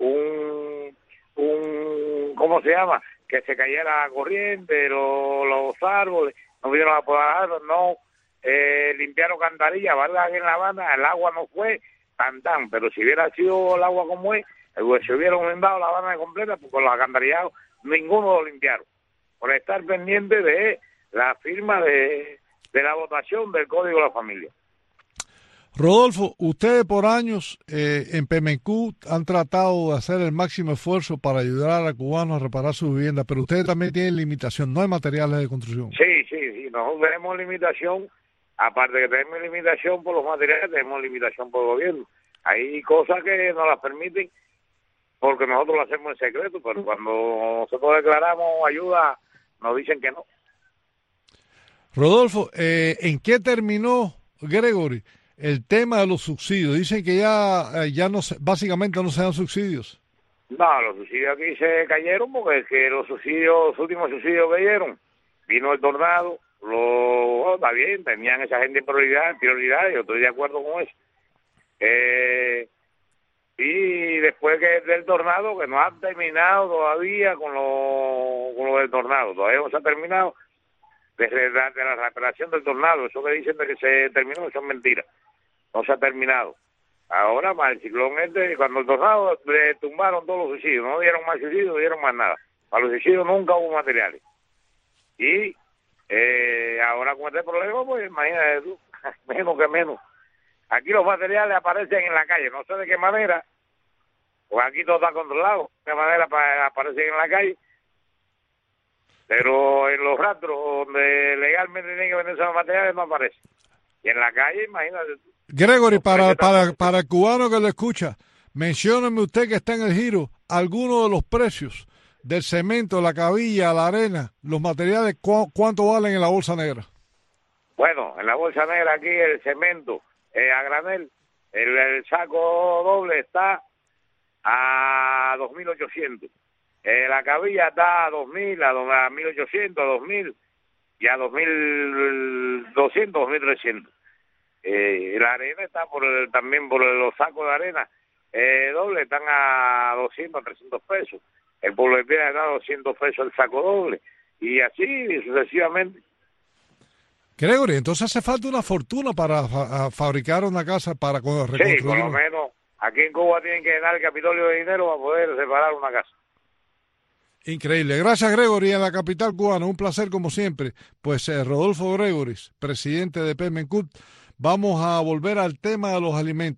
¿cómo se llama? Que se cayera la corriente, los árboles, no vinieron a podar, no limpiaron cantarillas, ¿verdad? En La Habana el agua no fue tan, pero si hubiera sido el agua como es, se hubieran inundado La Habana completa, porque los alcantarillados ninguno lo limpiaron, por estar pendiente de la firma de la votación del Código de la Familia. Rodolfo, ustedes por años en Pemencú han tratado de hacer el máximo esfuerzo para ayudar a cubanos a reparar sus viviendas, pero ustedes también tienen limitación, no hay materiales de construcción. Sí, nosotros tenemos limitación, aparte que tenemos limitación por los materiales, tenemos limitación por el gobierno. Hay cosas que nos las permiten porque nosotros lo hacemos en secreto, pero cuando nosotros declaramos ayuda nos dicen que no. Rodolfo, ¿en qué terminó, Gregory, el tema de los subsidios? Dicen que ya no básicamente no se dan subsidios. No, los subsidios aquí se cayeron porque es que los últimos subsidios que dieron, vino el tornado, está bien, tenían esa gente en prioridad, yo estoy de acuerdo con eso. Y después del tornado, que no han terminado todavía con lo del tornado, todavía no se ha terminado de la reparación del tornado, eso que dicen de que se terminó, eso es mentira, no se ha terminado. Ahora, más el ciclón cuando el tornado le tumbaron todos los subsidios, no dieron más subsidios, no dieron más nada. Para los subsidios nunca hubo materiales. Y ahora con este problema, pues imagínate tú, menos. Aquí los materiales aparecen en la calle, no sé de qué manera, pues aquí todo está controlado, de qué manera aparecen en la calle, pero en los rastros donde legalmente tienen que venderse los materiales no aparecen. Y en la calle, imagínate tú. Gregory, para el cubano que lo escucha, mencióneme usted que está en el giro, algunos de los precios del cemento, la cabilla, la arena, los materiales, ¿cuánto valen en la bolsa negra? Bueno, en la bolsa negra aquí el cemento a granel, el saco doble está a 2.800. La cabilla está a 2.000, a 1.800, a 2.000 y a 2.200, 2.300. La arena está también por los sacos de arena doble, están a 200, a 300 pesos. El pueblo de piedra está a 200 pesos el saco doble. Y así sucesivamente. Gregory, entonces hace falta una fortuna para fabricar una casa para reconstruir. Sí, por lo menos aquí en Cuba tienen que llenar el Capitolio de dinero para poder reparar una casa. Increíble. Gracias, Gregory, en la capital cubana. Un placer como siempre. Pues Rodolfo Gregory, presidente de Pemencú. Vamos a volver al tema de los alimentos.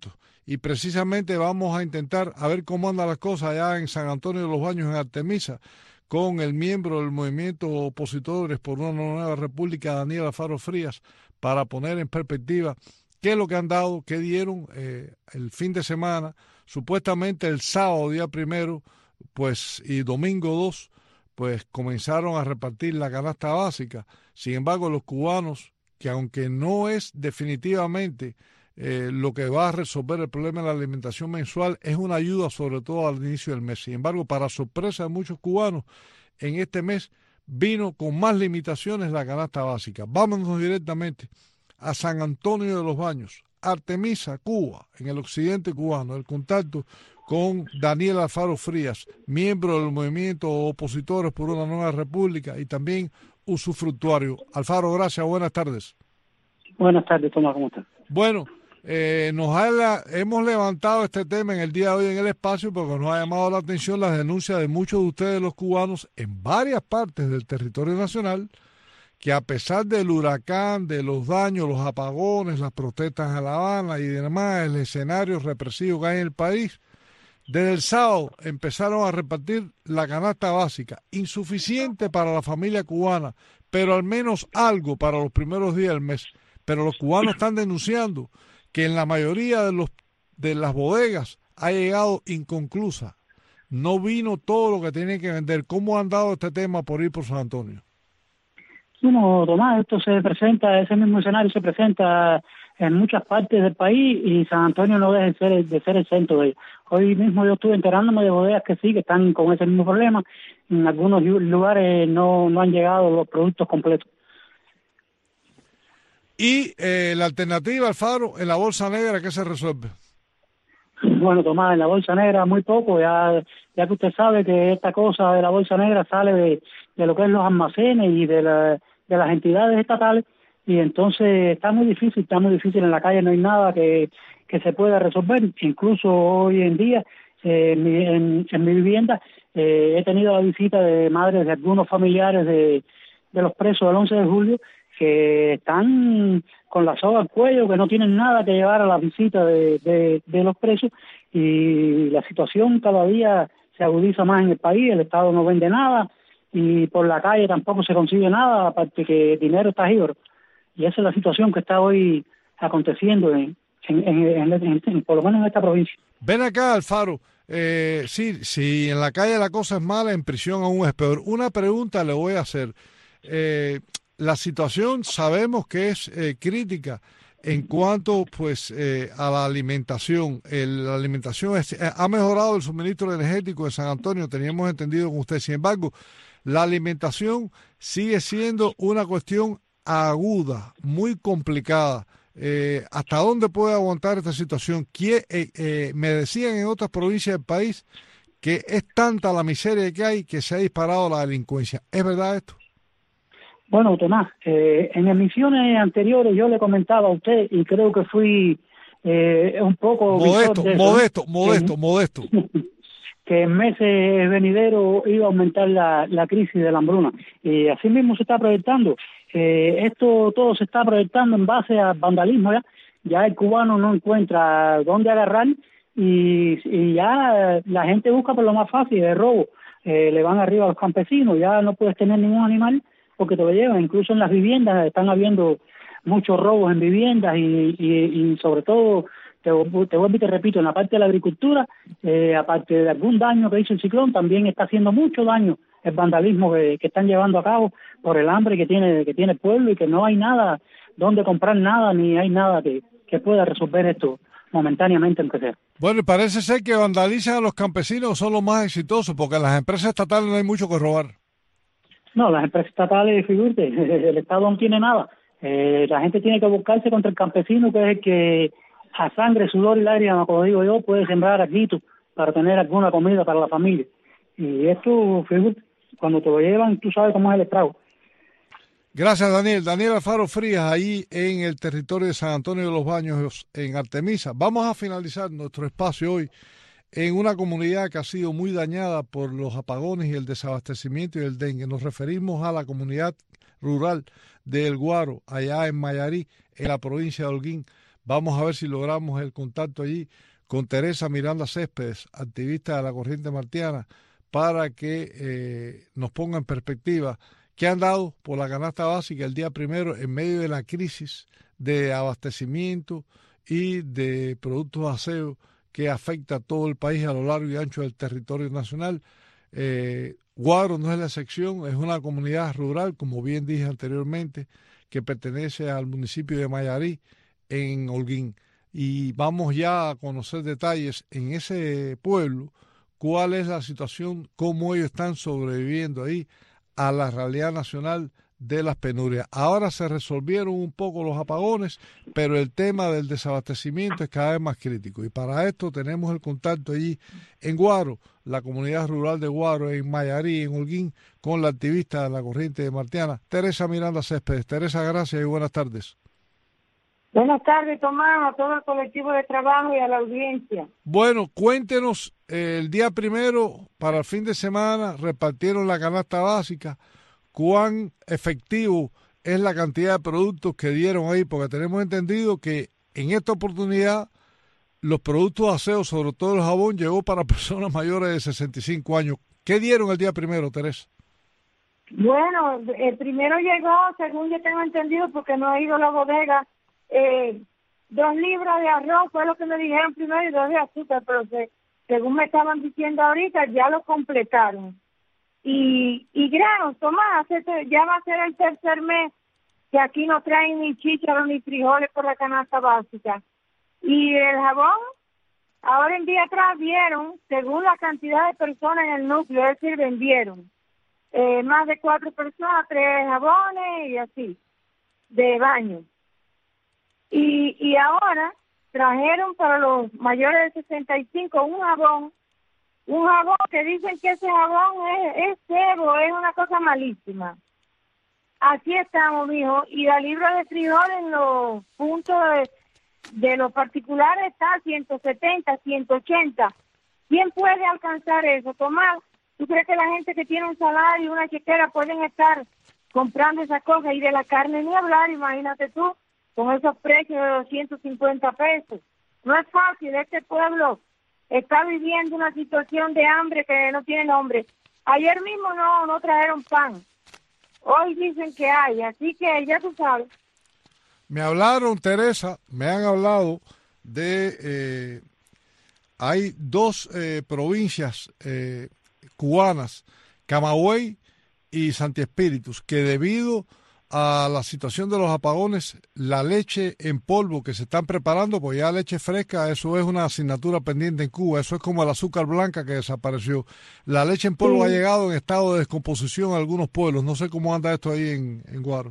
y precisamente vamos a intentar a ver cómo andan las cosas allá en San Antonio de los Baños, en Artemisa, con el miembro del movimiento Opositores por una Nueva República, Daniel Alfaro Frías, para poner en perspectiva qué es lo que han dado, qué dieron el fin de semana. Supuestamente el sábado, día 1, pues, y domingo 2, pues comenzaron a repartir la canasta básica. Sin embargo, los cubanos, que aunque no es definitivamente lo que va a resolver el problema de la alimentación mensual, es una ayuda sobre todo al inicio del mes. Sin embargo, para sorpresa de muchos cubanos, en este mes vino con más limitaciones la canasta básica. Vámonos directamente a San Antonio de los Baños, Artemisa, Cuba, en el occidente cubano, el contacto con Daniel Alfaro Frías, miembro del movimiento Opositores por una Nueva República y también usufructuario. Alfaro, gracias, buenas tardes. Buenas tardes, Tomás, ¿cómo estás? Bueno, hemos levantado este tema en el día de hoy en el espacio porque nos ha llamado la atención las denuncias de muchos de ustedes, los cubanos, en varias partes del territorio nacional, que a pesar del huracán, de los daños, los apagones, las protestas en La Habana y demás, el escenario represivo que hay en el país, desde el sábado empezaron a repartir la canasta básica, insuficiente para la familia cubana, pero al menos algo para los primeros días del mes. Pero los cubanos están denunciando que en la mayoría de las bodegas ha llegado inconclusa. No vino todo lo que tienen que vender. ¿Cómo han dado este tema por ir por San Antonio? Bueno, Tomás, ese mismo escenario se presenta en muchas partes del país y San Antonio no deja de ser el centro de ello. Hoy mismo yo estuve enterándome de bodegas que sí, que están con ese mismo problema. En algunos lugares no han llegado los productos completos. Y la alternativa, Alfaro, en la bolsa negra, ¿qué se resuelve? Bueno, Tomás, en la bolsa negra muy poco, ya que usted sabe que esta cosa de la bolsa negra sale de lo que es los almacenes y de las entidades estatales, y entonces está muy difícil en la calle, no hay nada que se pueda resolver. Incluso hoy en día, en mi vivienda, he tenido la visita de madres de algunos familiares de los presos del 11 de julio, que están con la soga al cuello, que no tienen nada que llevar a la visita de los presos, y la situación cada día se agudiza más en el país. El Estado no vende nada y por la calle tampoco se consigue nada, aparte que el dinero está giro. Y esa es la situación que está hoy aconteciendo por lo menos en esta provincia. Ven acá, Alfaro, si en la calle la cosa es mala, en prisión aún es peor. Una pregunta le voy a hacer. La situación sabemos que es crítica en cuanto pues a la alimentación. La alimentación ha mejorado el suministro energético de San Antonio, teníamos entendido con usted. Sin embargo, la alimentación sigue siendo una cuestión aguda, muy complicada. ¿Hasta dónde puede aguantar esta situación? Me decían en otras provincias del país que es tanta la miseria que hay que se ha disparado la delincuencia. ¿Es verdad esto? Bueno, Tomás, en emisiones anteriores yo le comentaba a usted, y creo que fui un poco... Modesto. Que en meses venideros iba a aumentar la crisis de la hambruna. Y así mismo se está proyectando. Esto todo se está proyectando en base al vandalismo. Ya el cubano no encuentra dónde agarrar y ya la gente busca por lo más fácil, el robo. Le van arriba a los campesinos, ya no puedes tener ningún animal porque te lo llevan. Incluso en las viviendas están habiendo muchos robos en viviendas y sobre todo, te vuelvo y te repito, en la parte de la agricultura, aparte de algún daño que hizo el ciclón, también está haciendo mucho daño el vandalismo que están llevando a cabo por el hambre que tiene el pueblo, y que no hay nada donde comprar nada, ni hay nada que pueda resolver esto momentáneamente, aunque sea. Bueno, y parece ser que vandalizan a los campesinos, son los más exitosos, porque en las empresas estatales no hay mucho que robar. No, las empresas estatales, figúrate, el Estado no tiene nada. La gente tiene que buscarse contra el campesino, que es el que a sangre, sudor y lágrimas, como digo yo, puede sembrar aquí para tener alguna comida para la familia. Y esto, fíjate, cuando te lo llevan, tú sabes cómo es el estrago. Gracias, Daniel. Daniel Alfaro Frías, ahí en el territorio de San Antonio de los Baños, en Artemisa. Vamos a finalizar nuestro espacio hoy en una comunidad que ha sido muy dañada por los apagones y el desabastecimiento y el dengue. Nos referimos a la comunidad rural de El Guaro, allá en Mayarí, en la provincia de Holguín. Vamos a ver si logramos el contacto allí con Teresa Miranda Céspedes, activista de la corriente martiana, para que nos ponga en perspectiva qué han dado por la canasta básica el día primero en medio de la crisis de abastecimiento y de productos de aseo que afecta a todo el país a lo largo y ancho del territorio nacional. Guaro no es la excepción, es una comunidad rural, como bien dije anteriormente, que pertenece al municipio de Mayarí, en Holguín. Y vamos ya a conocer detalles en ese pueblo, cuál es la situación, cómo ellos están sobreviviendo ahí a la realidad nacional de las penurias. Ahora se resolvieron un poco los apagones, pero el tema del desabastecimiento es cada vez más crítico. Y para esto tenemos el contacto allí en Guaro, la comunidad rural de Guaro, en Mayarí, en Holguín, con la activista de la corriente martiana, Teresa Miranda Céspedes. Teresa, gracias y buenas tardes. Buenas tardes, Tomás, a todo el colectivo de trabajo y a la audiencia. Bueno, cuéntenos, el día primero, para el fin de semana, repartieron la canasta básica. ¿Cuán efectivo es la cantidad de productos que dieron ahí? Porque tenemos entendido que en esta oportunidad los productos de aseo, sobre todo el jabón, llegó para personas mayores de 65 años. ¿Qué dieron el día primero, Teresa? Bueno, el primero llegó, según yo tengo entendido, porque no he ido a la bodega, 2 libras de arroz, fue lo que me dijeron primero, y 2 de azúcar, pero según me estaban diciendo ahorita, ya lo completaron. Y granos, Tomás, ya va a ser el tercer mes que aquí no traen ni chícharos ni frijoles por la canasta básica. Y el jabón, ahora en día atrás vieron, según la cantidad de personas en el núcleo, es decir, vendieron más de 4 personas, 3 jabones y así, de baño. Y ahora trajeron para los mayores de 65 un jabón que dicen que ese jabón es cebo, es una cosa malísima. Así estamos, mijo, y la libra de frijol en los puntos de los particulares está a 170, 180. ¿Quién puede alcanzar eso, Tomás? ¿Tú crees que la gente que tiene un salario y una chequera pueden estar comprando esas cosas? Y de la carne ni hablar, imagínate tú, con esos precios de 250 pesos. No es fácil, este pueblo está viviendo una situación de hambre que no tiene nombre. Ayer mismo no trajeron pan. Hoy dicen que hay, así que ya tú sabes. Me hablaron, Teresa, me han hablado de... hay 2 provincias cubanas, Camagüey y Santi Espíritus, que debido a la situación de los apagones, la leche en polvo que se están preparando, pues ya leche fresca, eso es una asignatura pendiente en Cuba, eso es como el azúcar blanca que desapareció. La leche en polvo ha llegado en estado de descomposición a algunos pueblos, no sé cómo anda esto ahí en Guaro.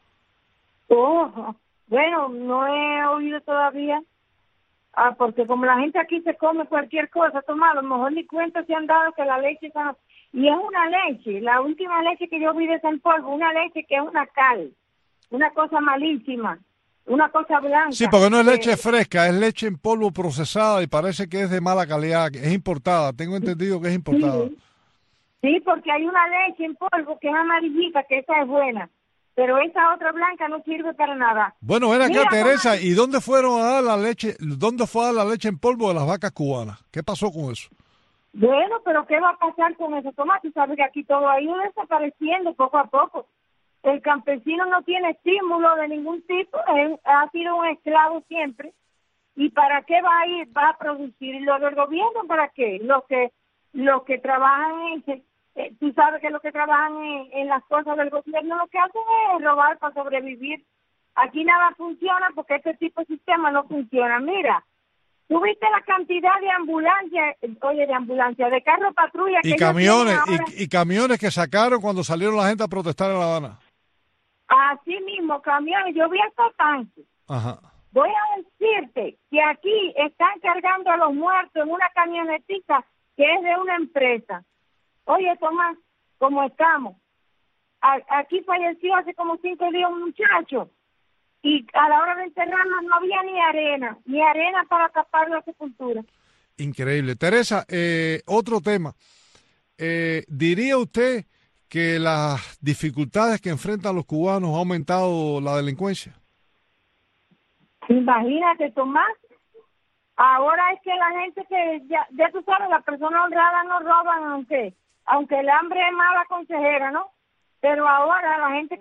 Bueno, no he oído todavía, porque como la gente aquí se come cualquier cosa, Tomás, a lo mejor ni cuenta se han dado que la leche está... Y es una leche, la última leche que yo vi de esa en polvo, una leche que es una cal, una cosa malísima, una cosa blanca. Sí, porque no es leche fresca, es leche en polvo procesada y parece que es de mala calidad, es importada, tengo entendido que es importada. Sí, porque hay una leche en polvo que es amarillita, que esa es buena, pero esa otra blanca no sirve para nada. Bueno, ven acá, Teresa, ¿y dónde fueron a dar la leche, dónde fue a dar la leche en polvo de las vacas cubanas? ¿Qué pasó con eso? Bueno, pero ¿qué va a pasar con eso, Tomás? Tú sabes que aquí todo ha ido desapareciendo poco a poco. El campesino no tiene estímulo de ningún tipo, él ha sido un esclavo siempre. ¿Y para qué va a ir? Va a producir. ¿Y lo del gobierno para qué? Los que trabajan tú sabes que los que trabajan en las cosas del gobierno lo que hacen es robar para sobrevivir. Aquí nada funciona porque este tipo de sistema no funciona. Mira, ¿tú viste la cantidad de ambulancias, de carros patrulla y camiones y camiones que sacaron cuando salieron la gente a protestar en La Habana? Así mismo, camiones. Yo vi estos tanques. Ajá. Voy a decirte que aquí están cargando a los muertos en una camionetita que es de una empresa. Oye, Tomás, ¿cómo estamos? Aquí falleció hace como 5 días un muchacho. Y a la hora de enterrarlo no había ni arena para tapar la sepultura. Increíble. Teresa, otro tema. ¿Diría usted que las dificultades que enfrentan los cubanos ha aumentado la delincuencia? Imagínate, Tomás, Ahora es que la gente que, ya tú sabes, las personas honradas no roban, aunque el hambre es mala consejera, ¿no? Pero ahora la gente...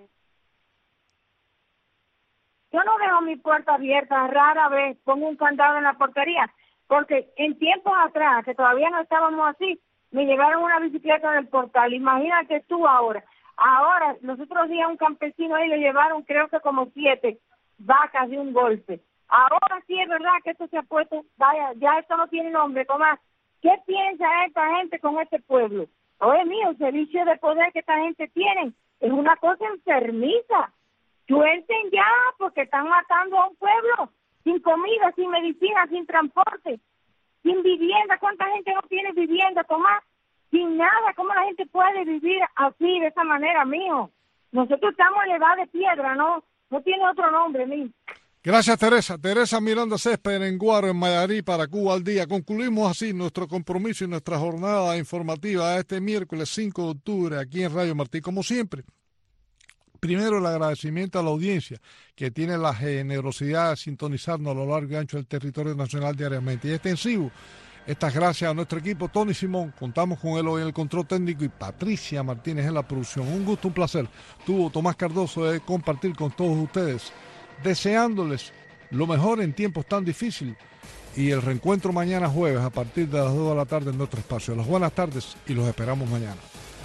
Yo no dejo mi puerta abierta, rara vez pongo un candado en la portería, porque en tiempos atrás, que todavía no estábamos así, me llevaron una bicicleta del portal. Imagínate tú ahora. Ahora, los otros días un campesino ahí le llevaron creo que como 7 vacas de un golpe. Ahora sí es verdad que esto se ha puesto, vaya, ya esto no tiene nombre, Tomás. ¿Qué piensa esta gente con este pueblo? Oye, mío, el servicio de poder que esta gente tiene es una cosa enfermiza. Suelten ya, porque están matando a un pueblo sin comida, sin medicina, sin transporte, sin vivienda. ¿Cuánta gente no tiene vivienda, Tomás? Sin nada. ¿Cómo la gente puede vivir así, de esa manera, mijo? Nosotros estamos en la edad de piedra, ¿no? No tiene otro nombre, mijo. Gracias, Teresa. Teresa Miranda Césped en Guaro, en Mayarí, para Cuba al Día. Concluimos así nuestro compromiso y nuestra jornada informativa este miércoles 5 de octubre aquí en Radio Martí. Como siempre, primero el agradecimiento a la audiencia que tiene la generosidad de sintonizarnos a lo largo y ancho del territorio nacional diariamente. Y extensivo, estas gracias a nuestro equipo, Tony Simón, contamos con él hoy en el control técnico, y Patricia Martínez en la producción. Un gusto, un placer. Tuvo Tomás Cardoso de compartir con todos ustedes, deseándoles lo mejor en tiempos tan difíciles, y el reencuentro mañana jueves a partir de las 2 de la tarde en nuestro espacio. Las buenas tardes y los esperamos mañana.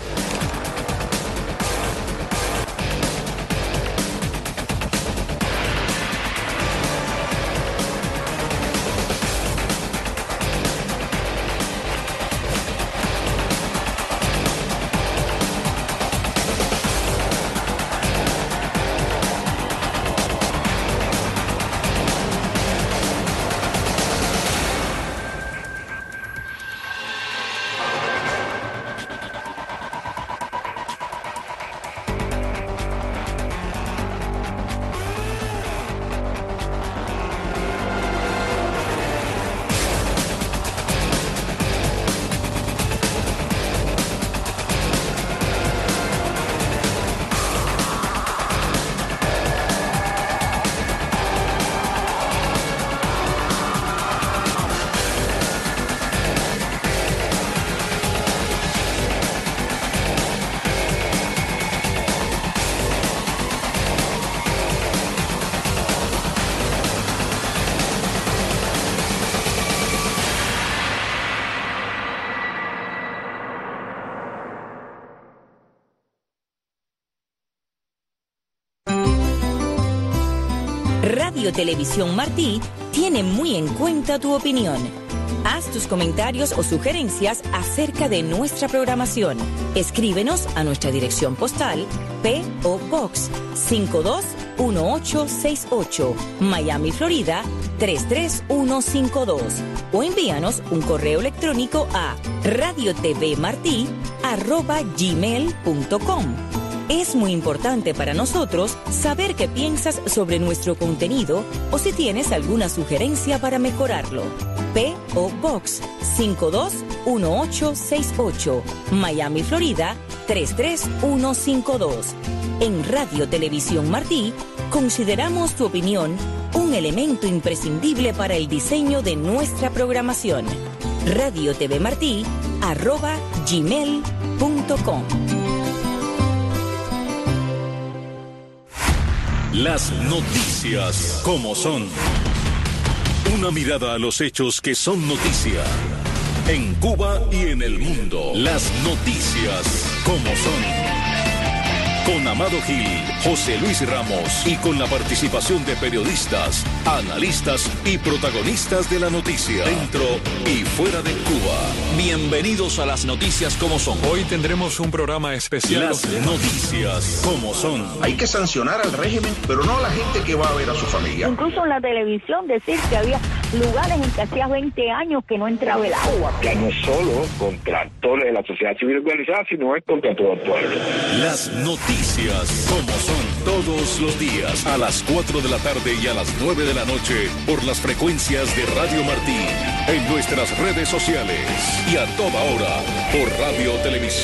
Radio Televisión Martí tiene muy en cuenta tu opinión. Haz tus comentarios o sugerencias acerca de nuestra programación. Escríbenos a nuestra dirección postal P.O. Box 521868, Miami, Florida 33152, o envíanos un correo electrónico a radiotvmarti@gmail.com. Es muy importante para nosotros saber qué piensas sobre nuestro contenido o si tienes alguna sugerencia para mejorarlo. P.O. Box 521868, Miami, Florida 33152. En Radio Televisión Martí consideramos tu opinión un elemento imprescindible para el diseño de nuestra programación. radiotvmarti@gmail.com. Las noticias como son. Una mirada a los hechos que son noticia. En Cuba y en el mundo. Las noticias como son. Con Amado Gil, José Luis Ramos y con la participación de periodistas, analistas y protagonistas de la noticia, dentro y fuera de Cuba. Bienvenidos a las noticias como son. Hoy tendremos un programa especial. Las noticias como son. Hay que sancionar al régimen, pero no a la gente que va a ver a su familia. Incluso en la televisión decir que había lugares en que hacía 20 años que no entraba el agua. Que no es solo contra actores de la sociedad civil organizada, sino es contra todo el pueblo. Las noticias como son, todos los días a las 4 de la tarde y a las 9 de la noche por las frecuencias de Radio Martí, en nuestras redes sociales y a toda hora por Radio Televisión